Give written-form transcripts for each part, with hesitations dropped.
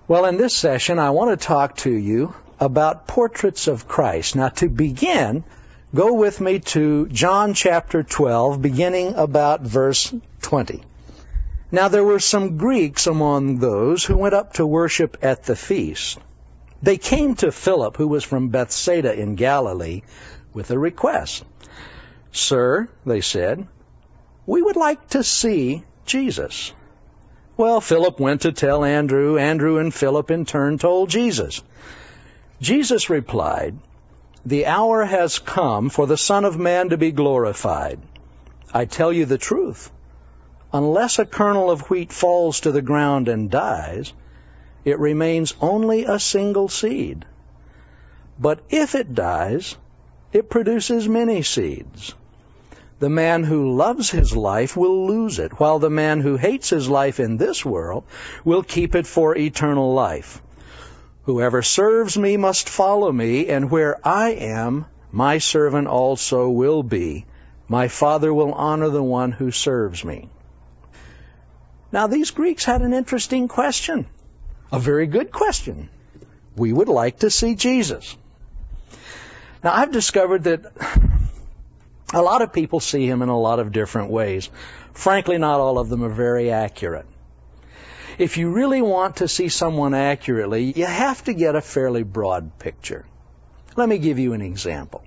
Well, in this session, I want to talk to you about portraits of Christ. Now, to begin, go with me to John chapter 12, beginning about verse 20. Now, there were some Greeks among those who went up to worship at the feast. They came to Philip, who was from Bethsaida in Galilee, with a request. "Sir," they said, "we would like to see Jesus." Well, Philip went to tell Andrew. Andrew and Philip in turn told Jesus. Jesus replied, "The hour has come for the Son of Man to be glorified. I tell you the truth. Unless a kernel of wheat falls to the ground and dies, it remains only a single seed. But if it dies, it produces many seeds. The man who loves his life will lose it, while the man who hates his life in this world will keep it for eternal life. Whoever serves me must follow me, and where I am, my servant also will be. My Father will honor the one who serves me." Now, these Greeks had an interesting question, a very good question. We would like to see Jesus. Now, I've discovered that a lot of people see him in a lot of different ways. Frankly, not all of them are very accurate. If you really want to see someone accurately, you have to get a fairly broad picture. Let me give you an example.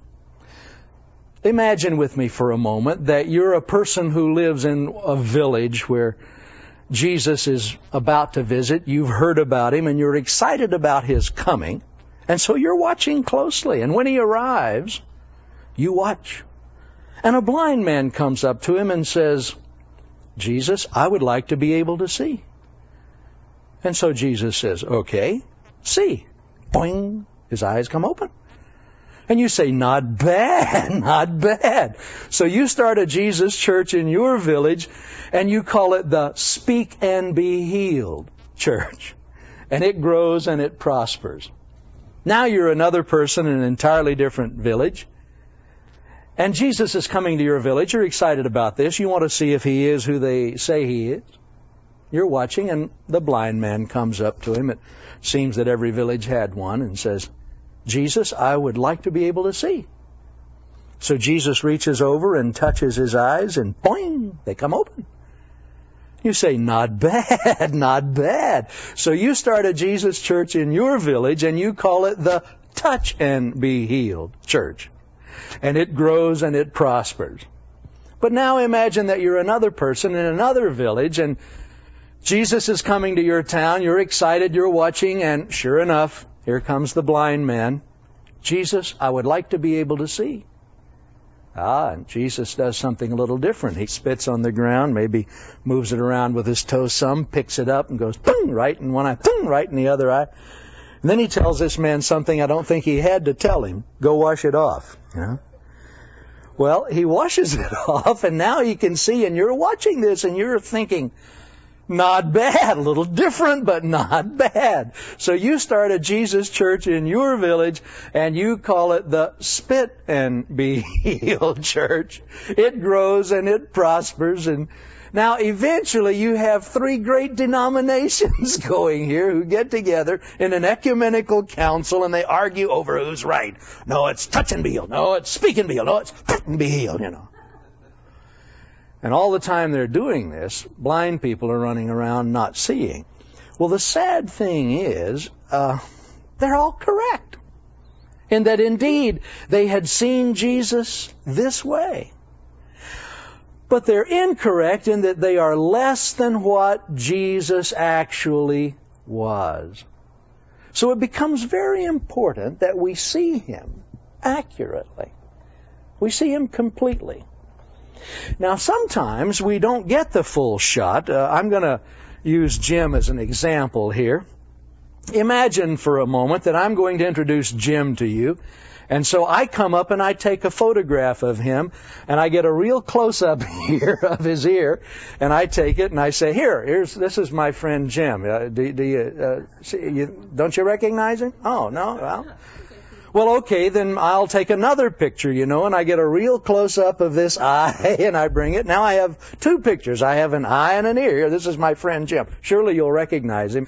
Imagine with me for a moment that you're a person who lives in a village where Jesus is about to visit. You've heard about him and you're excited about his coming. And so you're watching closely. And when he arrives, you watch. And a blind man comes up to him and says, "Jesus, I would like to be able to see." And so Jesus says, "Okay, see." Boing, his eyes come open. And you say, "Not bad, not bad." So you start a Jesus church in your village, and you call it the Speak and Be Healed Church. And it grows and it prospers. Now you're another person in an entirely different village, and Jesus is coming to your village. You're excited about this. You want to see if he is who they say he is. You're watching, and the blind man comes up to him. It seems that every village had one, and says, "Jesus, I would like to be able to see." So Jesus reaches over and touches his eyes, and boing, they come open. You say, "Not bad, not bad." So you start a Jesus church in your village, and you call it the Touch and Be Healed Church. And it grows and it prospers. But now imagine that you're another person in another village, and Jesus is coming to your town. You're excited, you're watching, and sure enough, here comes the blind man. "Jesus, I would like to be able to see." And Jesus does something a little different. He spits on the ground, maybe moves it around with his toe some, picks it up and goes, "Ping," right in one eye, "Ping," right in the other eye. And then he tells this man something I don't think he had to tell him. "Go wash it off." Yeah? Well, he washes it off, and now he can see, and you're watching this, and you're thinking, "Not bad, a little different, but not bad." So you start a Jesus church in your village, and you call it the Spit and Be Healed Church. It grows and it prospers, and now eventually you have three great denominations going here who get together in an ecumenical council, and they argue over who's right. No, it's touch and be healed. No, it's speak and be healed. No, it's spit and be healed, you know. And all the time they're doing this, blind people are running around not seeing. Well, the sad thing is, they're all correct. In that indeed, they had seen Jesus this way. But they're incorrect in that they are less than what Jesus actually was. So it becomes very important that we see him accurately. We see him completely. Now, sometimes we don't get the full shot. I'm going to use Jim as an example here. Imagine for a moment that I'm going to introduce Jim to you. And so I come up and I take a photograph of him, and I get a real close-up here of his ear, and I take it and I say, this is my friend Jim. Don't you recognize him? Oh, no? Well, okay, then I'll take another picture, and I get a real close-up of this eye, and I bring it. Now I have two pictures. I have an eye and an ear. This is my friend Jim. Surely you'll recognize him.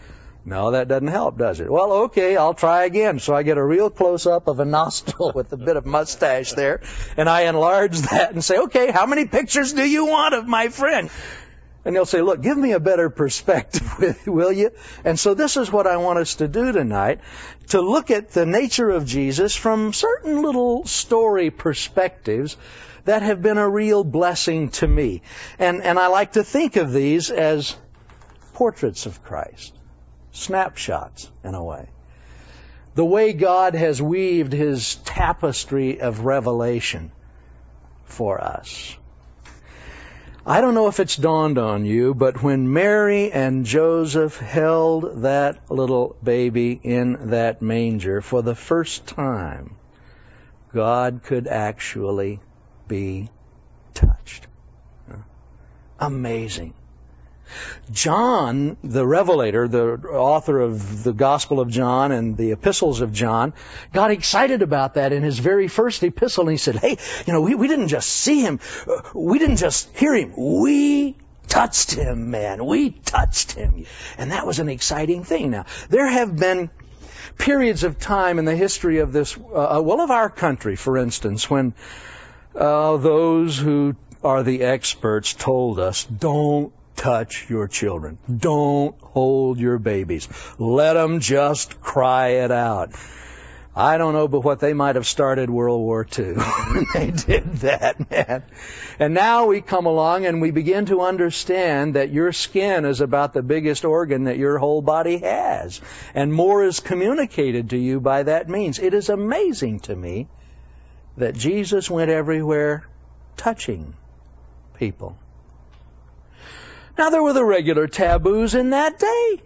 No, that doesn't help, does it? Well, okay, I'll try again. So I get a real close-up of a nostril with a bit of mustache there, and I enlarge that and say, okay, how many pictures do you want of my friend? And they'll say, look, give me a better perspective, will you? And so this is what I want us to do tonight, to look at the nature of Jesus from certain little story perspectives that have been a real blessing to me. And I like to think of these as portraits of Christ. Snapshots, in a way. The way God has weaved His tapestry of revelation for us. I don't know if it's dawned on you, but when Mary and Joseph held that little baby in that manger for the first time, God could actually be touched. Amazing. John, the Revelator, the author of the Gospel of John and the epistles of John, got excited about that in his very first epistle. And he said, hey, we didn't just see him. We didn't just hear him. We touched him, man. We touched him. And that was an exciting thing. Now, there have been periods of time in the history of this, of our country, for instance, when those who are the experts told us, don't touch your children. Don't hold your babies. Let them just cry it out. I don't know, but what they might have started World War II when they did that, man. And now we come along and we begin to understand that your skin is about the biggest organ that your whole body has. And more is communicated to you by that means. It is amazing to me that Jesus went everywhere touching people. Now, there were the regular taboos in that day.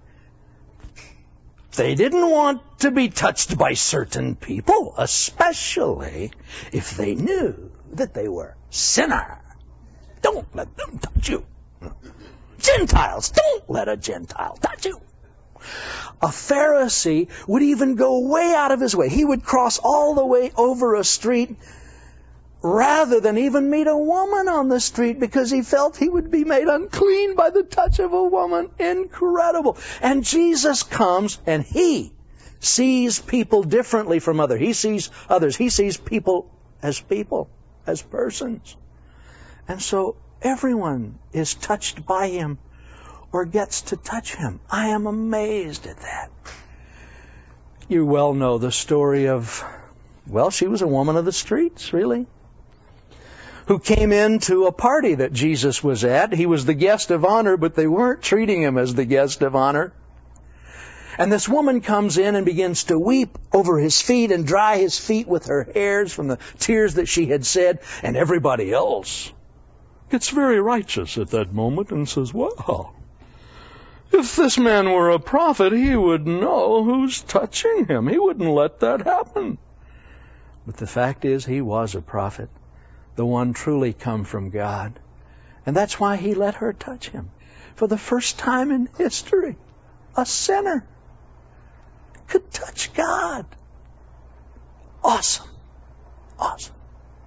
They didn't want to be touched by certain people, especially if they knew that they were sinner. Don't let them touch you. Gentiles, don't let a Gentile touch you. A Pharisee would even go way out of his way. He would cross all the way over a street rather than even meet a woman on the street because he felt he would be made unclean by the touch of a woman. Incredible. And Jesus comes and He sees people differently from others. He sees others. He sees people, as persons. And so everyone is touched by Him or gets to touch Him. I am amazed at that. You well know the story of, she was a woman of the streets, really, who came into a party that Jesus was at. He was the guest of honor, but they weren't treating Him as the guest of honor. And this woman comes in and begins to weep over His feet and dry His feet with her hairs from the tears that she had shed. And everybody else gets very righteous at that moment and says, well, if this man were a prophet, he would know who's touching him. He wouldn't let that happen. But the fact is, he was a prophet, the one truly come from God. And that's why He let her touch him. For the first time in history, a sinner could touch God. Awesome. Awesome.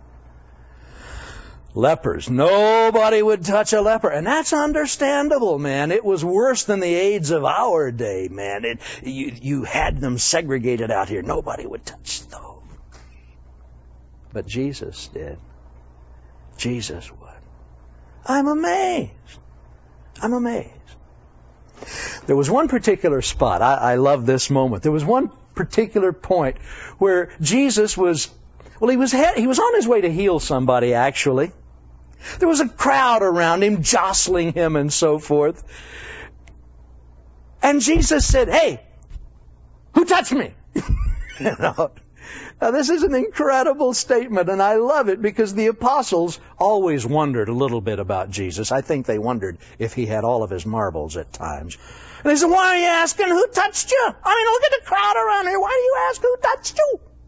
Lepers. Nobody would touch a leper. And that's understandable, man. It was worse than the AIDS of our day, man. You had them segregated out here. Nobody would touch those. But Jesus did. Jesus would. I'm amazed. I'm amazed. There was one particular spot. I love this moment. There was one particular point where Jesus was, he was on his way to heal somebody, actually. There was a crowd around Him, jostling Him and so forth. And Jesus said, hey, who touched me? Now, this is an incredible statement, and I love it because the apostles always wondered a little bit about Jesus. I think they wondered if He had all of His marbles at times. And they said, why are you asking who touched you? I mean, look at the crowd around here. Why do you ask who touched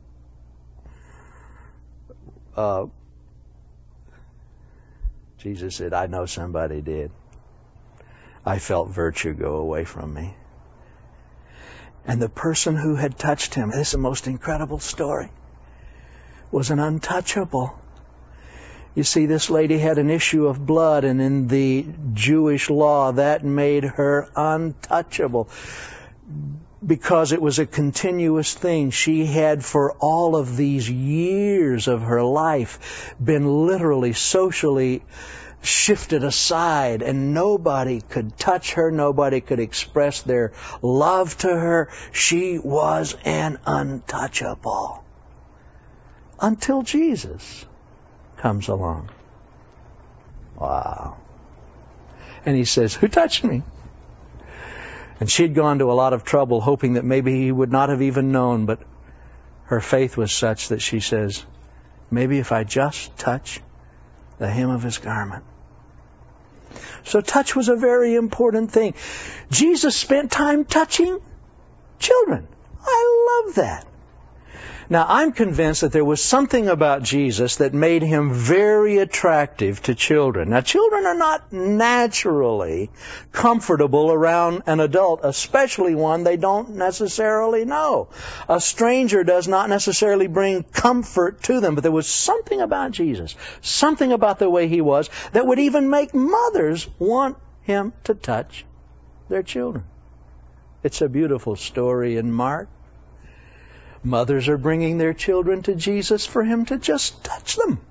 you? Jesus said, I know somebody did. I felt virtue go away from me. And the person who had touched Him, this is the most incredible story, was an untouchable. You see, this lady had an issue of blood, and in the Jewish law, that made her untouchable. because it was a continuous thing. She had for all of these years of her life been literally socially shifted aside, and nobody could touch her, nobody could express their love to her. She was an untouchable. Until Jesus comes along. Wow. And he says, "Who touched me?" And she'd gone to a lot of trouble hoping that maybe he would not have even known, but her faith was such that she says, "Maybe if I just touch the hem of his garment." So touch was a very important thing. Jesus spent time touching children. I love that. Now, I'm convinced that there was something about Jesus that made him very attractive to children. Now, children are not naturally comfortable around an adult, especially one they don't necessarily know. A stranger does not necessarily bring comfort to them, but there was something about Jesus, something about the way he was, that would even make mothers want him to touch their children. It's a beautiful story in Mark. Mothers are bringing their children to Jesus for him to just touch them.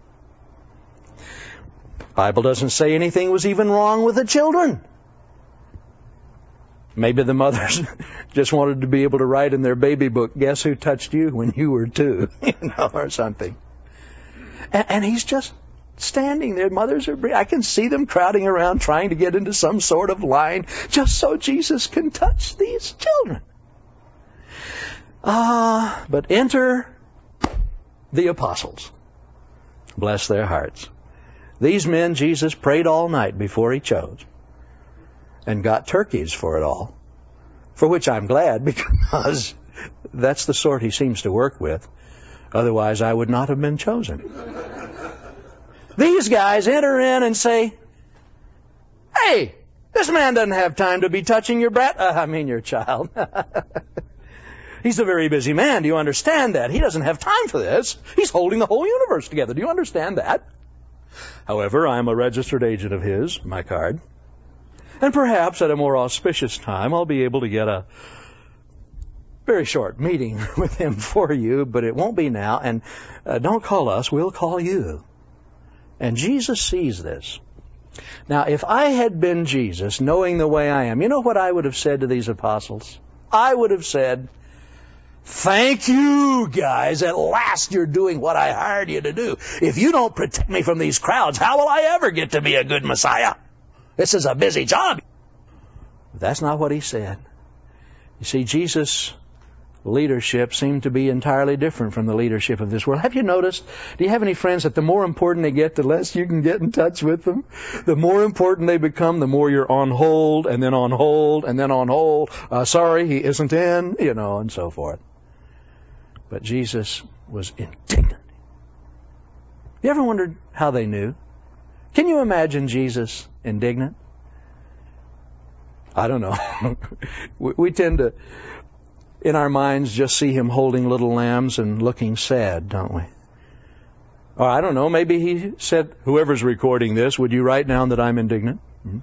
The Bible doesn't say anything was even wrong with the children. Maybe the mothers just wanted to be able to write in their baby book, "Guess who touched you when you were 2?" Or something. And he's just standing there. Mothers are, I can see them crowding around trying to get into some sort of line just so Jesus can touch these children. But enter the apostles. Bless their hearts. These men Jesus prayed all night before he chose, and got turkeys for it all, for which I'm glad, because that's the sort he seems to work with. Otherwise, I would not have been chosen. These guys enter in and say, "Hey, this man doesn't have time to be touching your your child." He's a very busy man. Do you understand that? He doesn't have time for this. He's holding the whole universe together. Do you understand that? However, I am a registered agent of his, my card. And perhaps at a more auspicious time, I'll be able to get a very short meeting with him for you, but it won't be now. And don't call us, we'll call you. And Jesus sees this. Now, if I had been Jesus, knowing the way I am, you know what I would have said to these apostles? I would have said, "Thank you, guys. At last you're doing what I hired you to do. If you don't protect me from these crowds, how will I ever get to be a good Messiah? This is a busy job." But that's not what he said. You see, Jesus' leadership seemed to be entirely different from the leadership of this world. Have you noticed? Do you have any friends that the more important they get, the less you can get in touch with them? The more important they become, the more you're on hold, and then on hold, and then on hold. Sorry, he isn't in, and so forth. But Jesus was indignant. You ever wondered how they knew? Can you imagine Jesus indignant? I don't know. We tend to, in our minds, just see him holding little lambs and looking sad, don't we? Or I don't know, maybe he said, "Whoever's recording this, would you write down that I'm indignant?"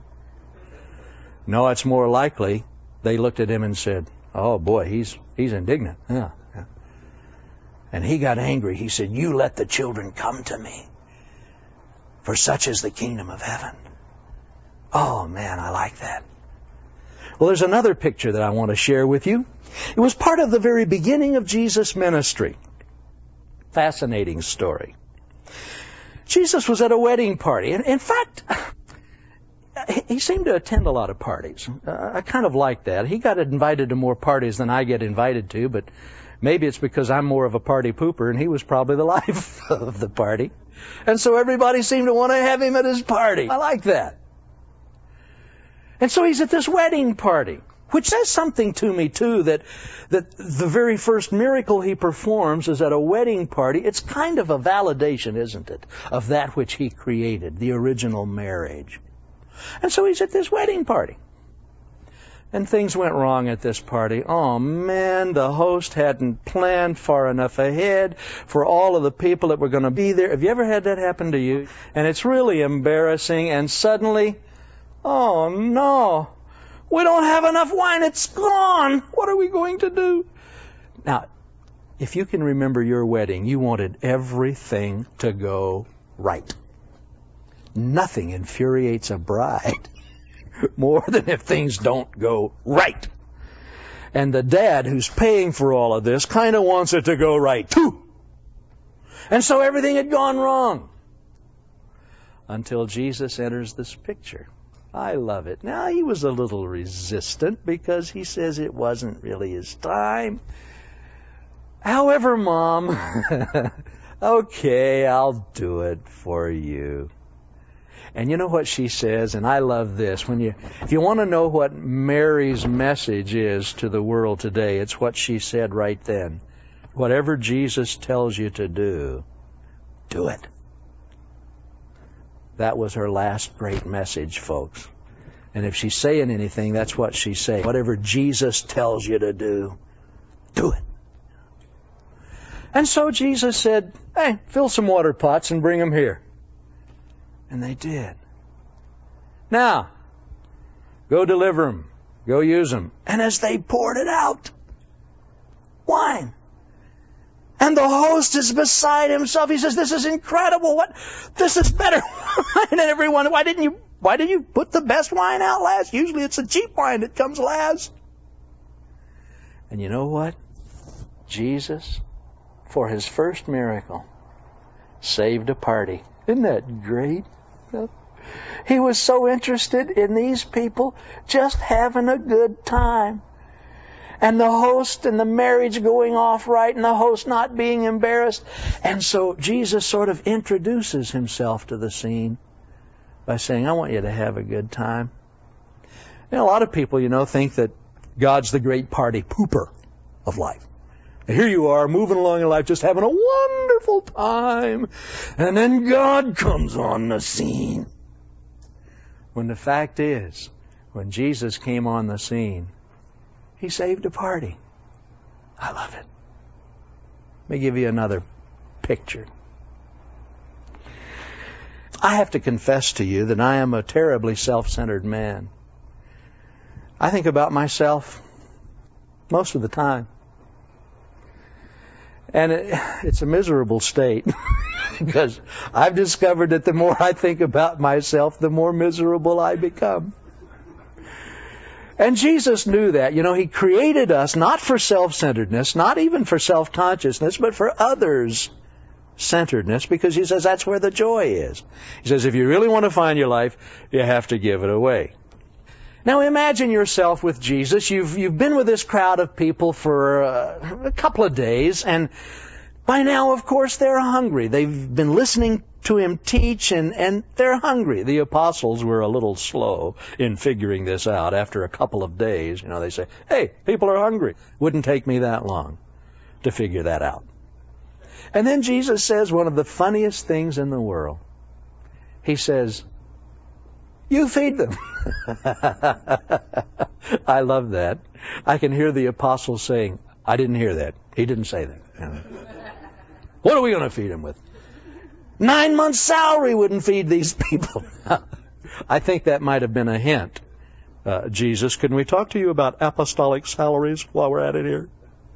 No, it's more likely they looked at him and said, "Oh boy, he's indignant." Yeah. And he got angry. He said, "You let the children come to me, for such is the kingdom of heaven." Oh man, I like that. Well, there's another picture that I want to share with you. It was part of the very beginning of Jesus' ministry. Fascinating story. Jesus was at a wedding party. And in fact, he seemed to attend a lot of parties. I kind of like that. He got invited to more parties than I get invited to, but maybe it's because I'm more of a party pooper, and he was probably the life of the party. And so everybody seemed to want to have him at his party. I like that. And so he's at this wedding party, which says something to me, too, that the very first miracle he performs is at a wedding party. It's kind of a validation, isn't it, of that which he created, the original marriage. And so he's at this wedding party. And things went wrong at this party. Oh, man, the host hadn't planned far enough ahead for all of the people that were going to be there. Have you ever had that happen to you? And it's really embarrassing. And suddenly, oh, no, We don't have enough wine. It's gone. What are we going to do? Now, if you can remember your wedding, you wanted everything to go right. Nothing infuriates a bride more than if things don't go right. And the dad who's paying for all of this kind of wants it to go right too. And so everything had gone wrong. Until Jesus enters this picture. I love it. Now, he was a little resistant because he says it wasn't really his time. However, Mom, okay, I'll do it for you. And you know what she says, and I love this. If you want to know what Mary's message is to the world today, it's what she said right then. Whatever Jesus tells you to do, do it. That was her last great message, folks. And if she's saying anything, that's what she's saying. Whatever Jesus tells you to do, do it. And so Jesus said, hey, fill some water pots and bring them here. And they did. Now, go deliver them. Go use them. And as they poured it out, wine. And the host is beside himself. He says, this is incredible. This is better wine than everyone. Why didn't you put the best wine out last? Usually it's the cheap wine that comes last. And you know what? Jesus, for his first miracle, saved a party. Isn't that great? He was so interested in these people just having a good time. And the host and the marriage going off right and the host not being embarrassed. And so Jesus sort of introduces himself to the scene by saying, I want you to have a good time. And a lot of people, think that God's the great party pooper of life. And here you are, moving along in life, just having a wonderful time. And then God comes on the scene. When the fact is, when Jesus came on the scene, he saved a party. I love it. Let me give you another picture. I have to confess to you that I am a terribly self-centered man. I think about myself most of the time. And it's a miserable state because I've discovered that the more I think about myself, the more miserable I become. And Jesus knew that. He created us not for self-centeredness, not even for self-consciousness, but for others-centeredness, because he says that's where the joy is. He says if you really want to find your life, you have to give it away. Now imagine yourself with Jesus. You've been with this crowd of people for a couple of days, and by now, of course, they're hungry. They've been listening to him teach, and they're hungry. The apostles were a little slow in figuring this out. After a couple of days, they say, hey, people are hungry. Wouldn't take me that long to figure that out. And then Jesus says one of the funniest things in the world. He says, you feed them. I love that. I can hear the apostles saying, I didn't hear that. He didn't say that. What are we going to feed them with? 9 months' salary wouldn't feed these people. I think that might have been a hint. Jesus, can we talk to you about apostolic salaries while we're at it here?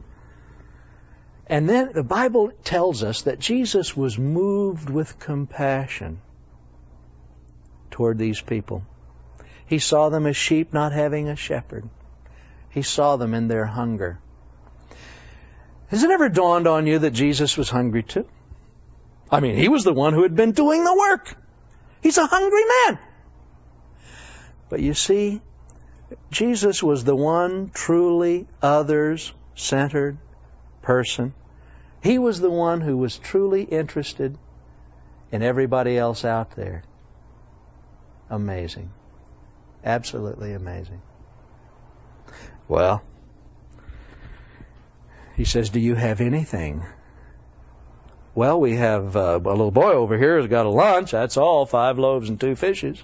And then the Bible tells us that Jesus was moved with compassion toward these people. He saw them as sheep not having a shepherd. He saw them in their hunger. Has it ever dawned on you that Jesus was hungry too? I mean, he was the one who had been doing the work. He's a hungry man. But you see, Jesus was the one truly others-centered person. He was the one who was truly interested in everybody else out there. Amazing. Absolutely amazing. Well, he says, do you have anything? Well, we have a little boy over here who's got a lunch. That's all, 5 loaves and 2 fishes.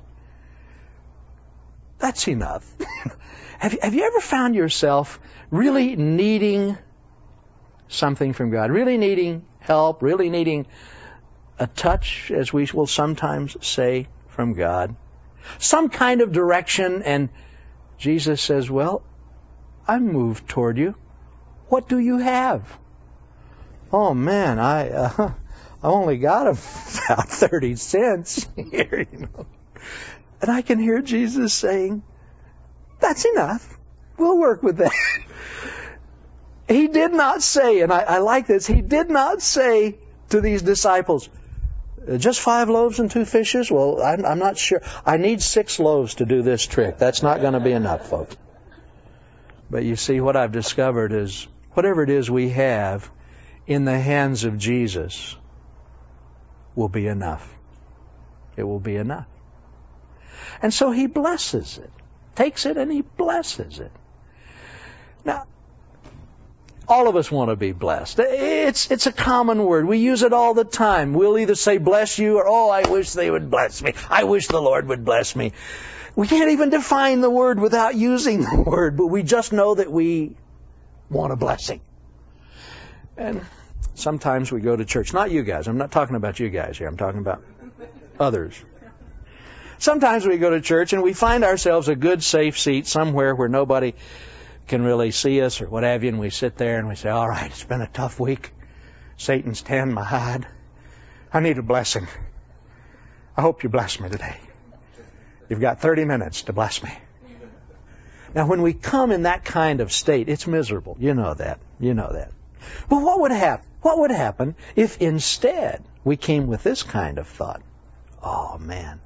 That's enough. Have you ever found yourself really needing something from God, really needing help, really needing a touch, as we will sometimes say, from God? Some kind of direction, and Jesus says, well, I'm moved toward you. What do you have? Oh man, I only got about 30 cents here, you know. And I can hear Jesus saying, that's enough. We'll work with that. He did not say, and I like this, he did not say to these disciples, just 5 loaves and 2 fishes? Well, I'm not sure. I need 6 loaves to do this trick. That's not going to be enough, folks. But you see, what I've discovered is whatever it is we have in the hands of Jesus will be enough. It will be enough. And so he blesses it. Takes it and he blesses it. Now, all of us want to be blessed. It's a common word. We use it all the time. We'll either say bless you or, oh, I wish they would bless me. I wish the Lord would bless me. We can't even define the word without using the word, but we just know that we want a blessing. And sometimes we go to church. Not you guys. I'm not talking about you guys here. I'm talking about others. Sometimes we go to church and we find ourselves a good, safe seat somewhere where nobody can really see us or what have you, and we sit there and we say, all right, it's been a tough week. Satan's tanned my hide. I need a blessing. I hope you bless me today. You've got 30 minutes to bless me. Now, when we come in that kind of state, it's miserable. You know that. You know that. But what would happen? What would happen if instead we came with this kind of thought? Oh, man,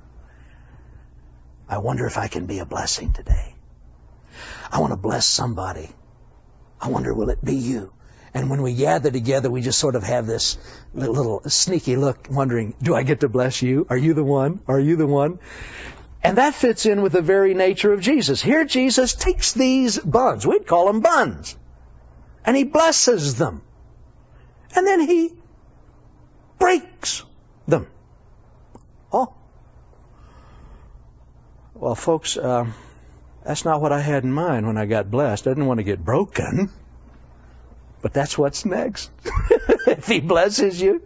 I wonder if I can be a blessing today. I want to bless somebody. I wonder, will it be you? And when we gather together, we just sort of have this little sneaky look, wondering, do I get to bless you? Are you the one? Are you the one? And that fits in with the very nature of Jesus. Here Jesus takes these buns, we'd call them buns, and he blesses them. And then he breaks them. Oh. Well, folks, that's not what I had in mind when I got blessed. I didn't want to get broken. But that's what's next. If he blesses you,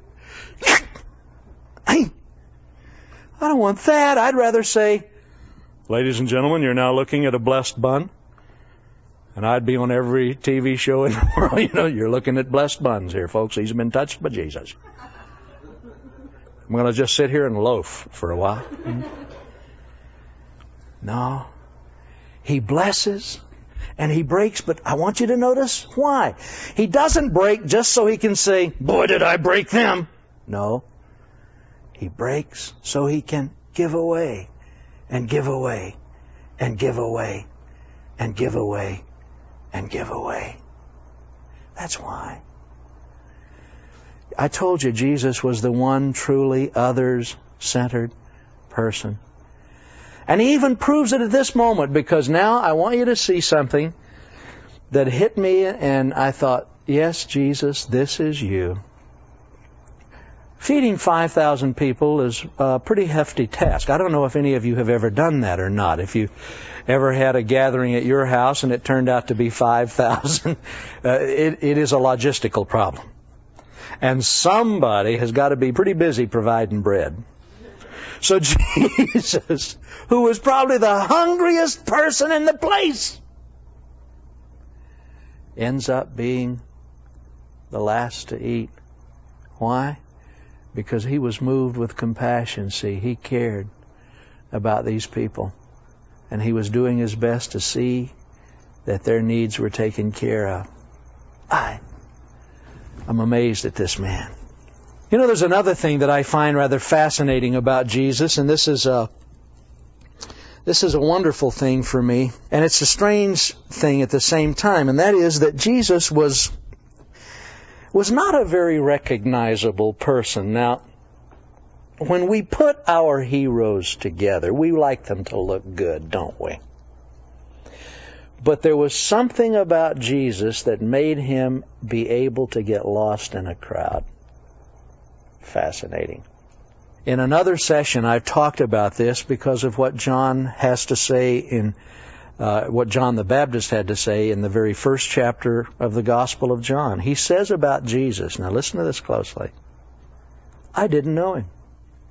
I don't want that. I'd rather say, ladies and gentlemen, you're now looking at a blessed bun. And I'd be on every TV show in the world. You know, you're looking at blessed buns here, folks. He's been touched by Jesus. I'm going to just sit here and loaf for a while. No. He blesses and he breaks, but I want you to notice why. He doesn't break just so he can say, boy, did I break them. No. He breaks so he can give away and give away and give away and give away and give away. That's why. I told you Jesus was the one truly others-centered person. And he even proves it at this moment, because now I want you to see something that hit me, and I thought, yes, Jesus, this is you. Feeding 5,000 people is a pretty hefty task. I don't know if any of you have ever done that or not. If you ever had a gathering at your house and it turned out to be 5,000, it is a logistical problem. And somebody has got to be pretty busy providing bread. So Jesus, who was probably the hungriest person in the place, ends up being the last to eat. Why? Because he was moved with compassion. See, he cared about these people. And he was doing his best to see that their needs were taken care of. I'm amazed at this man. You know, there's another thing that I find rather fascinating about Jesus, and this is a wonderful thing for me, and it's a strange thing at the same time, and that is that Jesus was not a very recognizable person. Now, when we put our heroes together, we like them to look good, don't we? But there was something about Jesus that made him be able to get lost in a crowd. Fascinating. In another session, I've talked about this because of what John has to say in what John the Baptist had to say in the very first chapter of the Gospel of John. He says about Jesus, now listen to this closely, I didn't know him,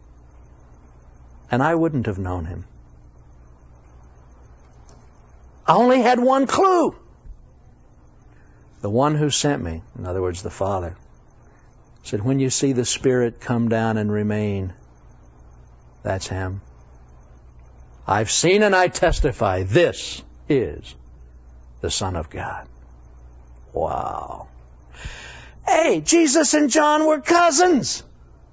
and I wouldn't have known him. I only had one clue. The one who sent me, in other words, the Father, said, when you see the Spirit come down and remain, that's Him. I've seen and I testify, this is the Son of God. Wow. Hey, Jesus and John were cousins.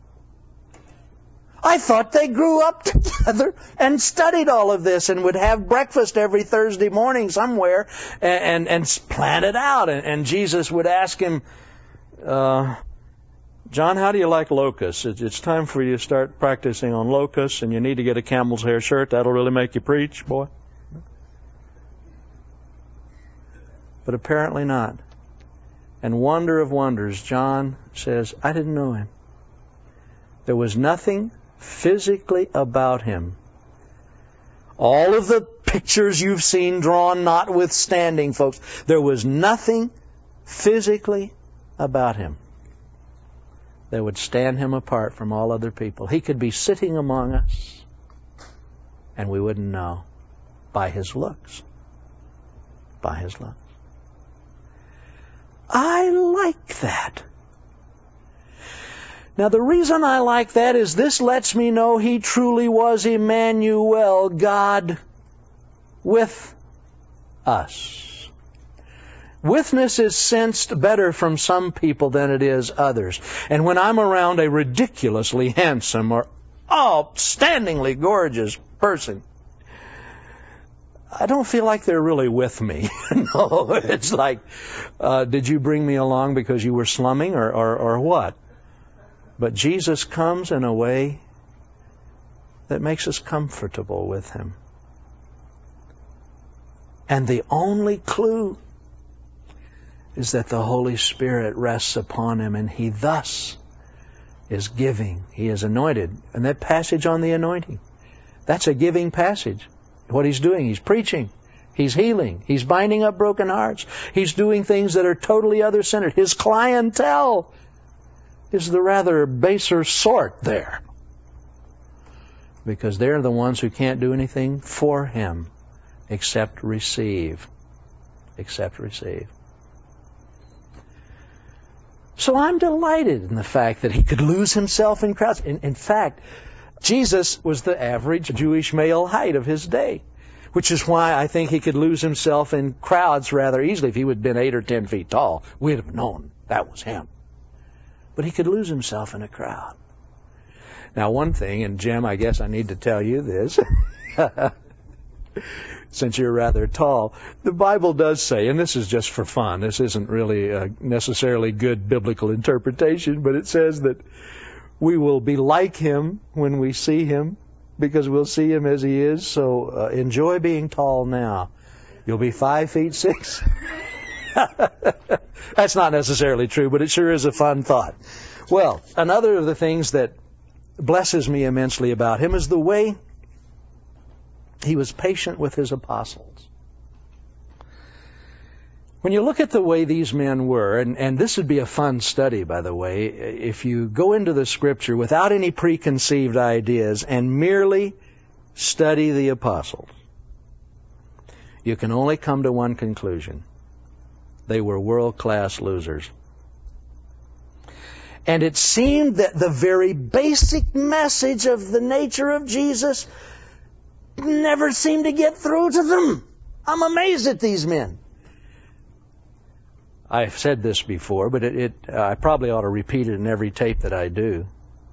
I thought they grew up together and studied all of this and would have breakfast every Thursday morning somewhere and plan it out. And Jesus would ask him, John, how do you like locusts? It's time for you to start practicing on locusts, and you need to get a camel's hair shirt. That'll really make you preach, boy. But apparently not. And wonder of wonders, John says, I didn't know him. There was nothing physically about him. All of the pictures you've seen drawn notwithstanding, folks, there was nothing physically about him that would stand him apart from all other people. He could be sitting among us, and we wouldn't know by his looks. By his looks. I like that. Now, the reason I like that is this lets me know he truly was Emmanuel, God with us. Witness is sensed better from some people than it is others. And when I'm around a ridiculously handsome or outstandingly gorgeous person, I don't feel like they're really with me. No, it's like, did you bring me along because you were slumming or what? But Jesus comes in a way that makes us comfortable with Him. And the only clue is that the Holy Spirit rests upon Him, and He thus is giving. He is anointed. And that passage on the anointing, that's a giving passage. What He's doing, He's preaching. He's healing. He's binding up broken hearts. He's doing things that are totally other-centered. His clientele is the rather baser sort there, because they're the ones who can't do anything for Him except receive. Except receive. So I'm delighted in the fact that He could lose Himself in crowds. In fact, Jesus was the average Jewish male height of His day, which is why I think He could lose Himself in crowds rather easily. If He would have been 8 or 10 feet tall, we'd have known that was Him. But He could lose Himself in a crowd. Now, one thing, and Jim, I guess I need to tell you this, since you're rather tall, the Bible does say, and this is just for fun, this isn't really necessarily good biblical interpretation, but it says that we will be like Him when we see Him, because we'll see Him as He is. So enjoy being tall now. You'll be 5'6". That's not necessarily true, but it sure is a fun thought. Well, another of the things that blesses me immensely about Him is the way He was patient with His apostles. When you look at the way these men were, and this would be a fun study, by the way, if you go into the Scripture without any preconceived ideas and merely study the apostles, you can only come to one conclusion. They were world-class losers. And it seemed that the very basic message of the nature of Jesus never seemed to get through to them. I'm amazed at these men. I've said this before, but I probably ought to repeat it in every tape that I do.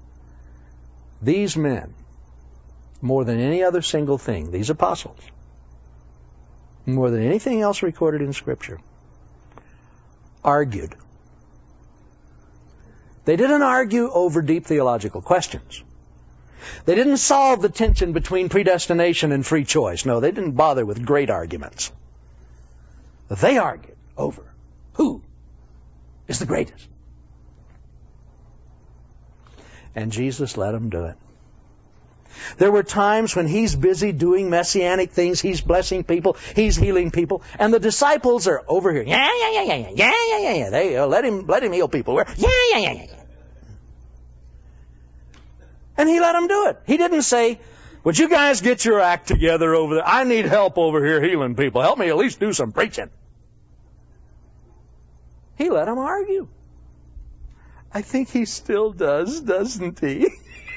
These men, more than any other single thing, these apostles, more than anything else recorded in Scripture, argued. They didn't argue over deep theological questions. They didn't solve the tension between predestination and free choice. No, they didn't bother with great arguments. They argued over who is the greatest. And Jesus let them do it. There were times when He's busy doing messianic things. He's blessing people. He's healing people. And the disciples are over here. Yeah. They let him heal people. Yeah. And He let them do it. He didn't say, Would you guys get your act together over there? I need help over here healing people. Help me at least do some preaching. He let them argue. I think he still does, doesn't he?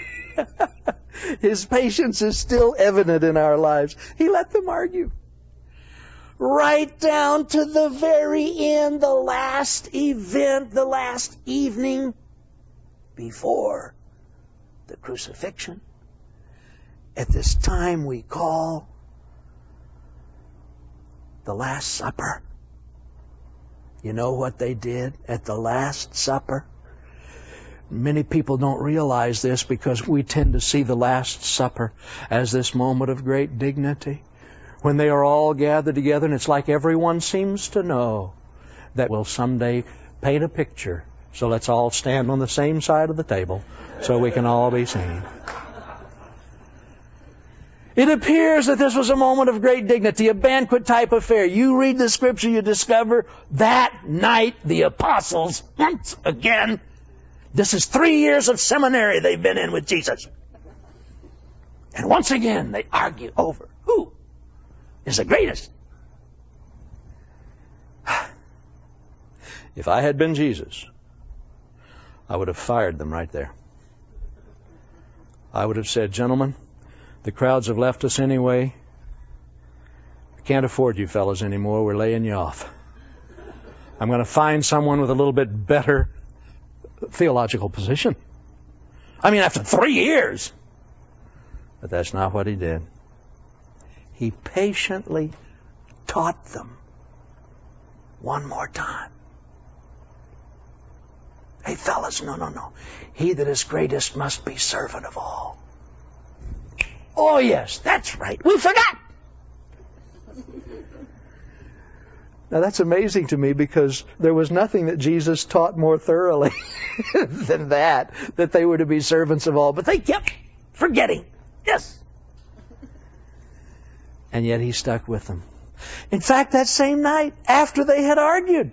His patience is still evident in our lives. He let them argue. Right down to the very end, the last event, the last evening before the crucifixion. At this time we call the Last Supper. You know what they did at the Last Supper? Many people don't realize this because we tend to see the Last Supper as this moment of great dignity when they are all gathered together, and it's like everyone seems to know that we'll someday paint a picture. So let's all stand on the same side of the table so we can all be seen. It appears that this was a moment of great dignity, a banquet type affair. You read the scripture, you discover that night the apostles, once again, this is 3 years of seminary they've been in with Jesus. And once again they argue over who is the greatest. If I had been Jesus, I would have fired them right there. I would have said, gentlemen, the crowds have left us anyway. I can't afford you fellas anymore. We're laying you off. I'm going to find someone with a little bit better theological position. I mean, after 3 years. But that's not what he did. He patiently taught them one more time. Hey, fellas, no. He that is greatest must be servant of all. Oh, yes, that's right. We forgot. Now, that's amazing to me because there was nothing that Jesus taught more thoroughly than that they were to be servants of all. But they kept forgetting. Yes. And yet he stuck with them. In fact, that same night, after they had argued,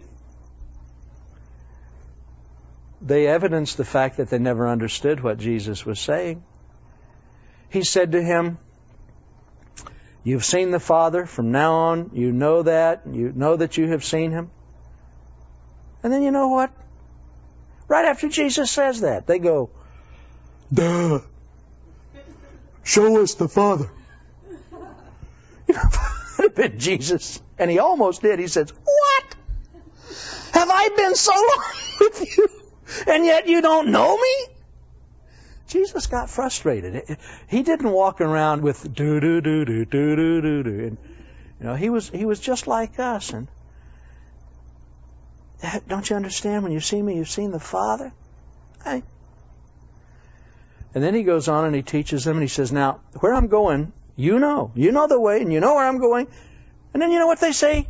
they evidenced the fact that they never understood what Jesus was saying. He said to him, you've seen the Father. From now on, you know that. You know that you have seen Him. And then you know what? Right after Jesus says that, they go, duh. Show us the Father. You know, it would have been Jesus. And he almost did. He says, what? Have I been so long with you? And yet you don't know me? Jesus got frustrated. He didn't walk around with do-do-do-do-do-do-do-do. And, you know, he was just like us. And don't you understand? When you see me, you've seen the Father. Hey. And then he goes on and he teaches them and he says, now, where I'm going, you know the way and you know where I'm going. And then you know what they say?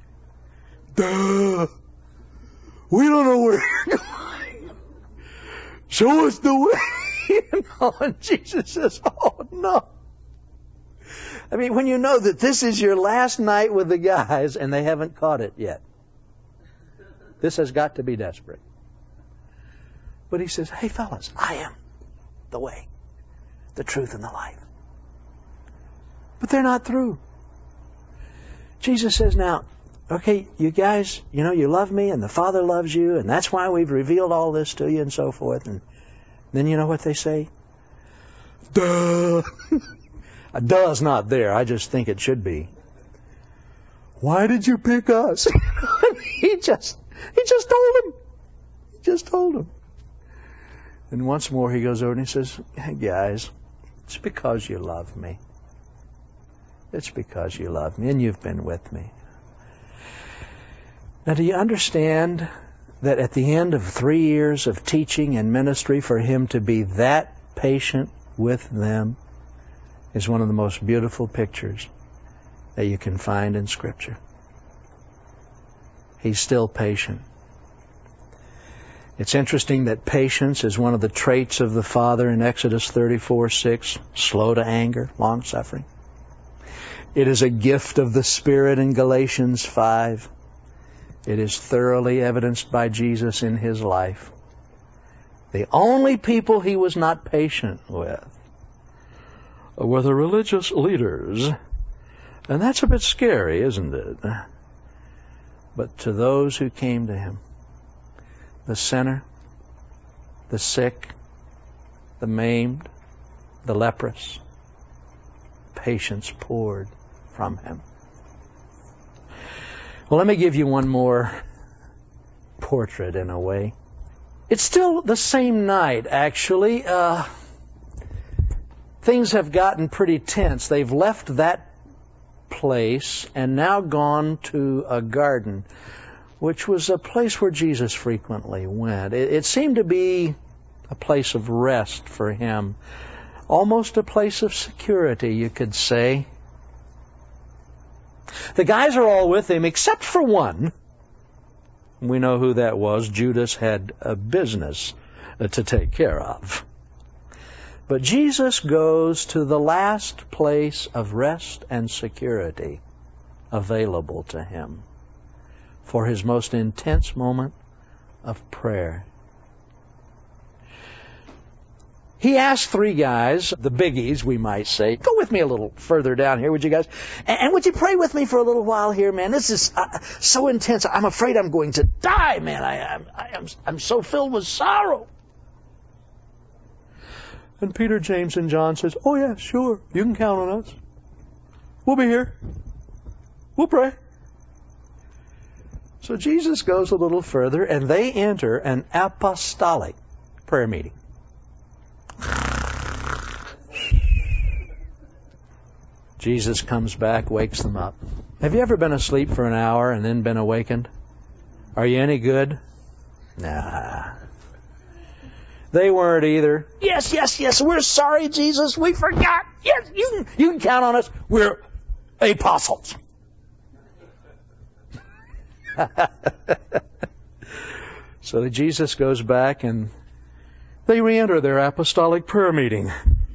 Duh. We don't know where you're going. Show us the way. You know, and Jesus says, oh no. I mean, when you know that this is your last night with the guys and they haven't caught it yet. This has got to be desperate. But he says, hey fellas, I am the way, the truth, and the life. But they're not through. Jesus says, now, okay, you guys, you know, you love me and the Father loves you and that's why we've revealed all this to you and so forth. And then you know what they say? Duh. Duh's not there. I just think it should be. Why did you pick us? He just told him. He just told him. And once more he goes over and he says, hey guys, it's because you love me. It's because you love me and you've been with me. Now do you understand that at the end of 3 years of teaching and ministry, for him to be that patient with them is one of the most beautiful pictures that you can find in Scripture. He's still patient. It's interesting that patience is one of the traits of the Father in Exodus 34:6, slow to anger, long-suffering. It is a gift of the Spirit in Galatians 5. It is thoroughly evidenced by Jesus in His life. The only people He was not patient with were the religious leaders. And that's a bit scary, isn't it? But to those who came to him, the sinner, the sick, the maimed, the leprous, patience poured from him. Well, let me give you one more portrait in a way. It's still the same night, actually. Things have gotten pretty tense. They've left that place and now gone to a garden, which was a place where Jesus frequently went. It seemed to be a place of rest for him, almost a place of security, you could say. The guys are all with him except for one. We know who that was. Judas had a business to take care of. But Jesus goes to the last place of rest and security available to him for his most intense moment of prayer. He asked three guys, the biggies, we might say, go with me a little further down here, would you guys? And would you pray with me for a little while here, man? This is so intense. I'm afraid I'm going to die, man. I'm so filled with sorrow. And Peter, James, and John says, oh yeah, sure. You can count on us. We'll be here. We'll pray. So Jesus goes a little further, and they enter an apostolic prayer meeting. Jesus comes back, wakes them up. Have you ever been asleep for an hour and then been awakened? Are you any good? Nah. They weren't either. Yes, we're sorry, Jesus, we forgot. Yes, you can count on us. We're apostles. So Jesus goes back and they re-enter their apostolic prayer meeting.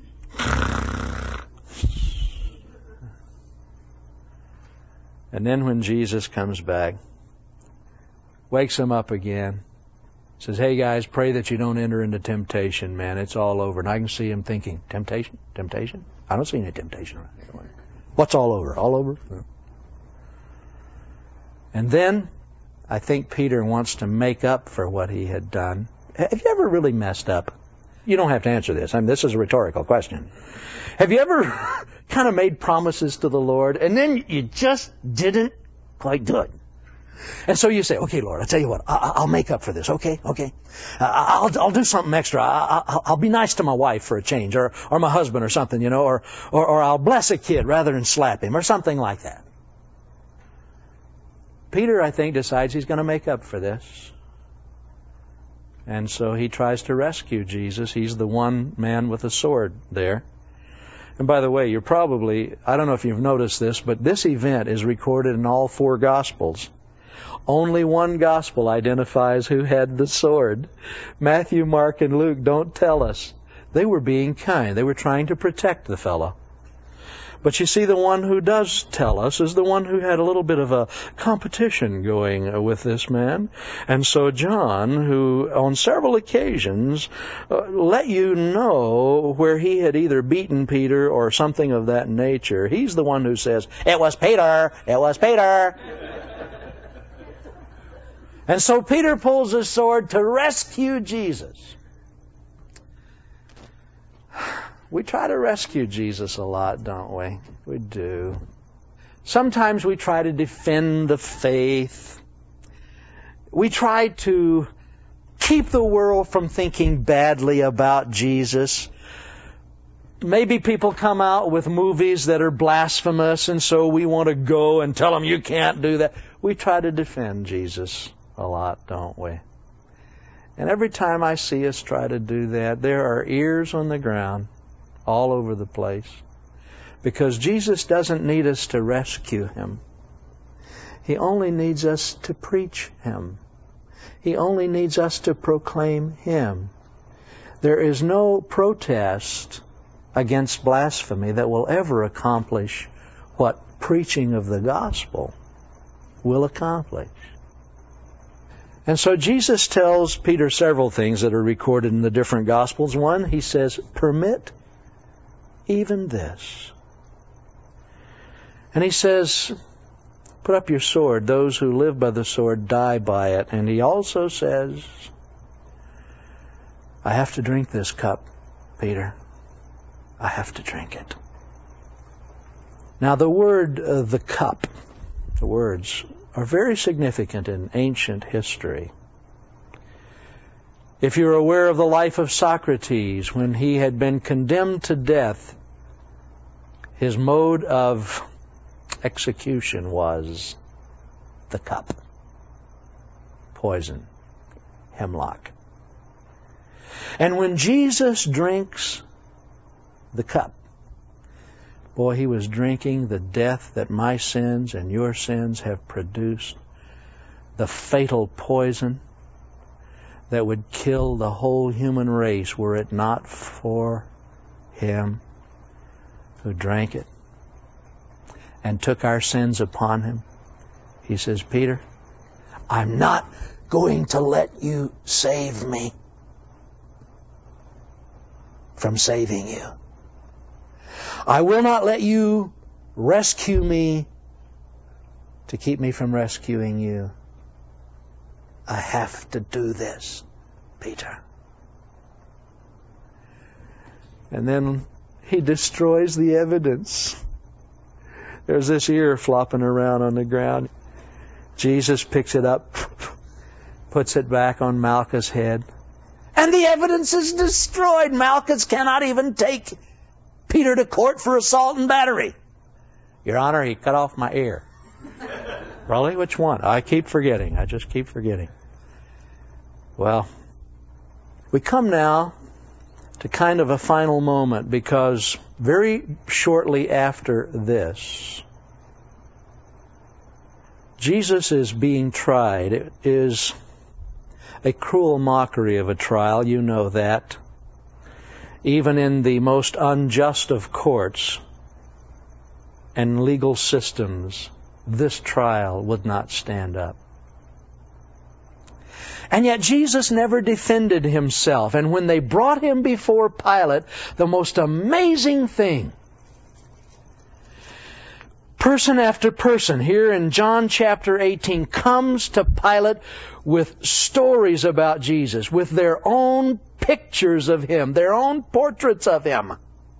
And then when Jesus comes back, wakes them up again, says, hey guys, pray that you don't enter into temptation, man. It's all over. And I can see him thinking, temptation? Temptation? I don't see any temptation around here. What's all over? All over? And then I think Peter wants to make up for what he had done. Have you ever really messed up? You don't have to answer this. This is a rhetorical question. Have you ever kind of made promises to the Lord and then you just didn't quite do it? And so you say, okay, Lord, I'll tell you what, I'll make up for this, okay? I'll do something extra. I'll be nice to my wife for a change, or my husband or something, or I'll bless a kid rather than slap him, or something like that. Peter, I think, decides he's going to make up for this. And so he tries to rescue Jesus. He's the one man with a sword there. And by the way, I don't know if you've noticed this, but this event is recorded in all four Gospels. Only one Gospel identifies who had the sword. Matthew, Mark, and Luke don't tell us. They were being kind. They were trying to protect the fellow. But you see, the one who does tell us is the one who had a little bit of a competition going with this man. And so John, who on several occasions let you know where he had either beaten Peter or something of that nature, he's the one who says, it was Peter, it was Peter. And so Peter pulls his sword to rescue Jesus. We try to rescue Jesus a lot, don't we? We do. Sometimes we try to defend the faith. We try to keep the world from thinking badly about Jesus. Maybe people come out with movies that are blasphemous, and so we want to go and tell them you can't do that. We try to defend Jesus a lot, don't we? And every time I see us try to do that, there are ears on the ground all over the place. Because Jesus doesn't need us to rescue Him. He only needs us to preach Him. He only needs us to proclaim Him. There is no protest against blasphemy that will ever accomplish what preaching of the gospel will accomplish. And so Jesus tells Peter several things that are recorded in the different Gospels. One, he says, permit even this. And he says, put up your sword. Those who live by the sword die by it. And he also says, I have to drink this cup, Peter. I have to drink it. Now the word, the cup, the words are very significant in ancient history. If you're aware of the life of Socrates, when he had been condemned to death, his mode of execution was the cup. Poison. Hemlock. And when Jesus drinks the cup, boy, he was drinking the death that my sins and your sins have produced, the fatal poison that would kill the whole human race were it not for him who drank it and took our sins upon him. He says, Peter, I'm not going to let you save me from saving you. I will not let you rescue me to keep me from rescuing you. I have to do this, Peter. And then he destroys the evidence. There's this ear flopping around on the ground. Jesus picks it up, puts it back on Malchus' head, and the evidence is destroyed. Malchus cannot even take Peter to court for assault and battery. Your Honor, he cut off my ear. Really? Which one? I keep forgetting. I just keep forgetting. Well, we come now to kind of a final moment, because very shortly after this, Jesus is being tried. It is a cruel mockery of a trial, you know that. Even in the most unjust of courts and legal systems, this trial would not stand up. And yet Jesus never defended himself. And when they brought him before Pilate, the most amazing thing, person after person here in John chapter 18 comes to Pilate with stories about Jesus, with their own pictures of him, their own portraits of him.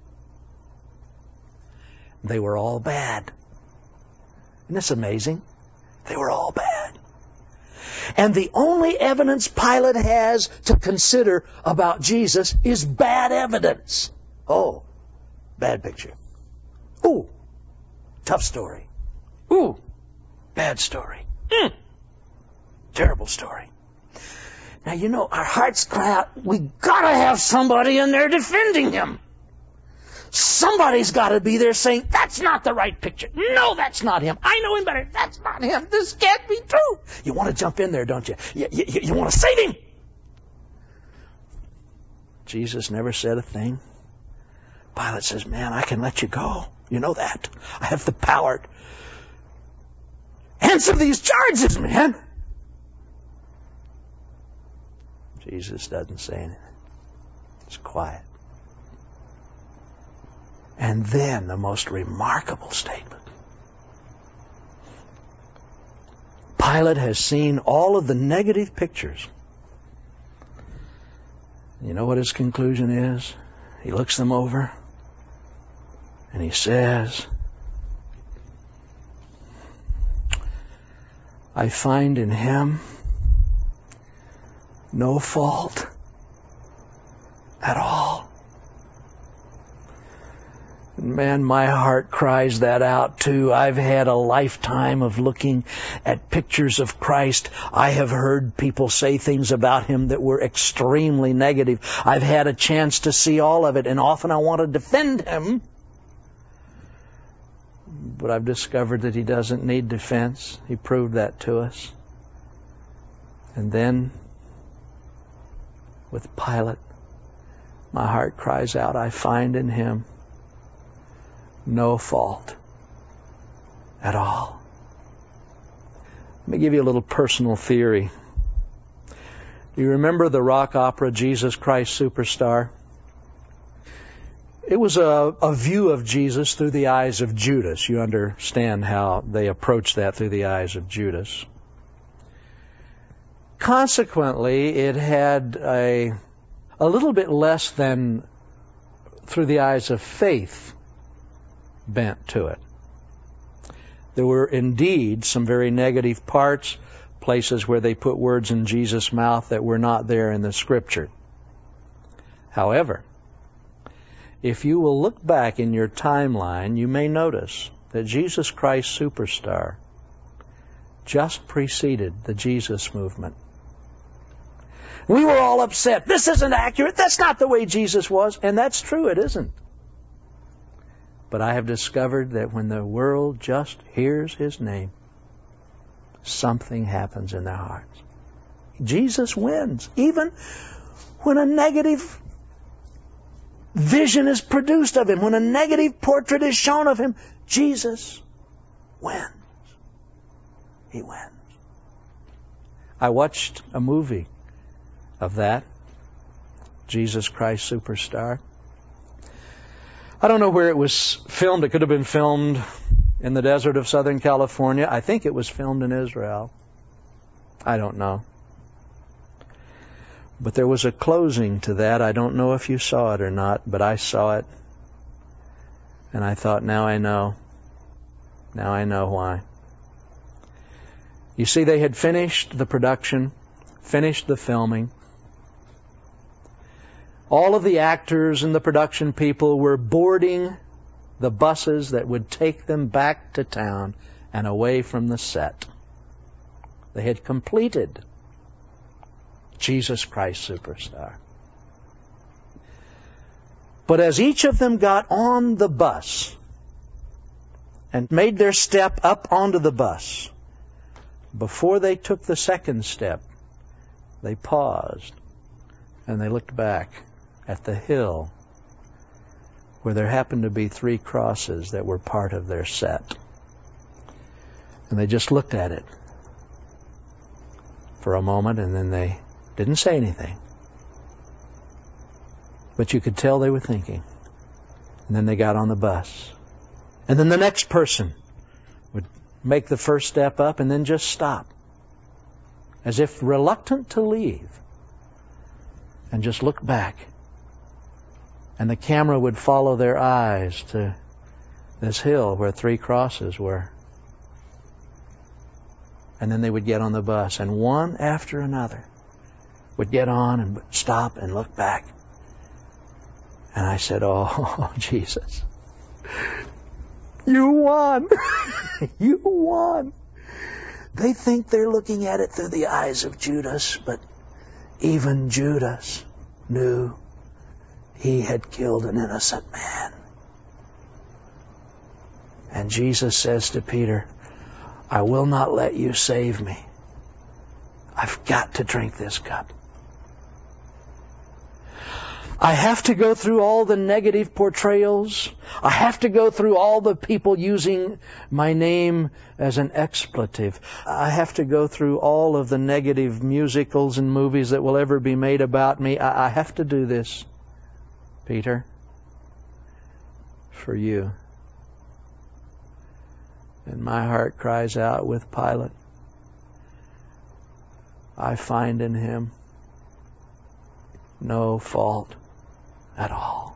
They were all bad. Isn't this amazing? They were all bad. And the only evidence Pilate has to consider about Jesus is bad evidence. Oh, bad picture. Ooh, tough story. Ooh, bad story. Terrible story. Now, you know, our hearts cry out, we gotta have somebody in there defending him. Somebody's got to be there saying, that's not the right picture. No, that's not him. I know him better. That's not him. This can't be true. You want to jump in there, don't you? You want to save him. Jesus never said a thing. Pilate says, man, I can let you go. You know that. I have the power. Answer these charges, man. Jesus doesn't say anything. It's quiet. And then the most remarkable statement. Pilate has seen all of the negative pictures. You know what his conclusion is? He looks them over and he says, I find in him no fault at all. Man, my heart cries that out too. I've had a lifetime of looking at pictures of Christ. I have heard people say things about him that were extremely negative. I've had a chance to see all of it, and often I want to defend him. But I've discovered that he doesn't need defense. He proved that to us. And then, with Pilate, my heart cries out, I find in him no fault at all. Let me give you a little personal theory. Do you remember the rock opera Jesus Christ Superstar? It was a view of Jesus through the eyes of Judas. You understand how they approached that through the eyes of Judas. Consequently, it had a little bit less than through the eyes of faith bent to it. There were indeed some very negative parts, places where they put words in Jesus' mouth that were not there in the Scripture. However, if you will look back in your timeline, you may notice that Jesus Christ Superstar just preceded the Jesus movement. We were all upset. This isn't accurate. That's not the way Jesus was. And that's true, it isn't. But I have discovered that when the world just hears His name, something happens in their hearts. Jesus wins. Even when a negative vision is produced of Him, when a negative portrait is shown of Him, Jesus wins. He wins. I watched a movie of that, Jesus Christ Superstar. I don't know where it was filmed. It could have been filmed in the desert of Southern California. I think it was filmed in Israel. I don't know. But there was a closing to that. I don't know if you saw it or not, but I saw it. And I thought, now I know. Now I know why. You see, they had finished the production, finished the filming. All of the actors and the production people were boarding the buses that would take them back to town and away from the set. They had completed Jesus Christ Superstar. But as each of them got on the bus and made their step up onto the bus, before they took the second step, they paused and they looked back at the hill where there happened to be 3 crosses that were part of their set. And they just looked at it for a moment, and then they didn't say anything. But you could tell they were thinking. And then they got on the bus. And then the next person would make the first step up and then just stop, as if reluctant to leave, and just look back. And the camera would follow their eyes to this hill where 3 crosses were. And then they would get on the bus, and one after another would get on and would stop and look back. And I said, oh, Jesus, you won. You won. They think they're looking at it through the eyes of Judas, but even Judas knew he had killed an innocent man. And Jesus says to Peter, I will not let you save me. I've got to drink this cup. I have to go through all the negative portrayals. I have to go through all the people using my name as an expletive. I have to go through all of the negative musicals and movies that will ever be made about me. I have to do this, Peter, for you. And my heart cries out with Pilate, I find in Him no fault at all.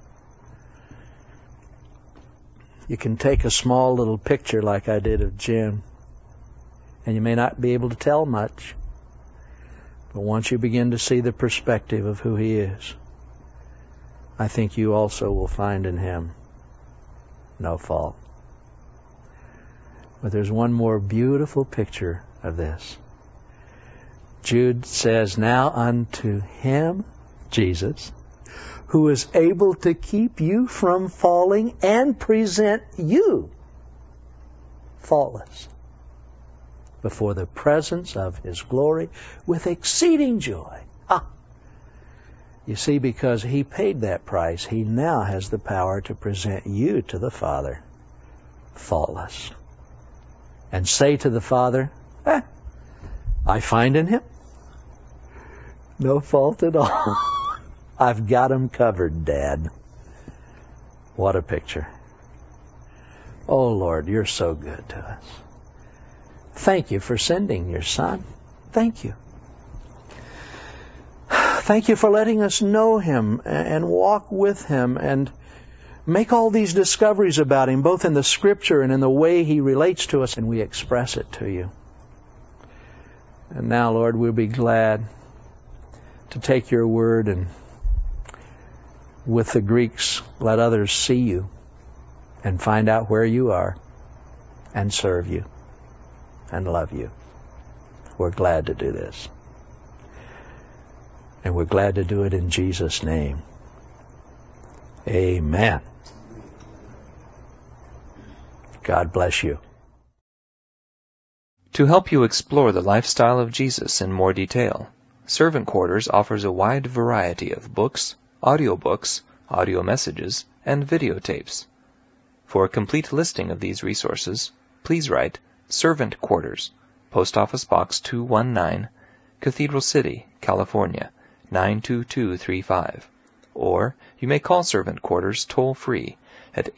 You can take a small little picture like I did of Jim, and you may not be able to tell much, but once you begin to see the perspective of who he is, I think you also will find in him no fault. But there's one more beautiful picture of this. Jude says, now unto Him, Jesus, who is able to keep you from falling and present you faultless before the presence of His glory with exceeding joy. You see, because He paid that price, He now has the power to present you to the Father faultless. And say to the Father, I find in Him no fault at all. I've got Him covered, Dad. What a picture. Oh, Lord, you're so good to us. Thank you for sending your Son. Thank you. Thank you for letting us know Him and walk with Him and make all these discoveries about Him, both in the Scripture and in the way He relates to us, and we express it to you. And now, Lord, we'll be glad to take your word and with the Greeks, let others see you and find out where you are and serve you and love you. We're glad to do this. And we're glad to do it in Jesus' name. Amen. God bless you. To help you explore the lifestyle of Jesus in more detail, Servant Quarters offers a wide variety of books, audiobooks, audio messages, and videotapes. For a complete listing of these resources, please write Servant Quarters, Post Office Box 219, Cathedral City, California, 92235. Or you may call Servant Quarters toll-free at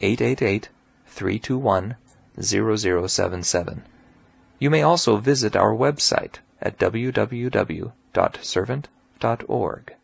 888-321-0077. You may also visit our website at www.servant.org.